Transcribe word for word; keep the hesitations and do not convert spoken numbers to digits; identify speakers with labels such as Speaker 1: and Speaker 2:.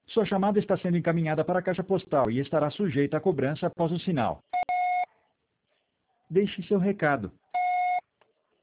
Speaker 1: Sua chamada está sendo encaminhada para a caixa postal e estará sujeita a cobrança após o sinal. Deixe seu recado.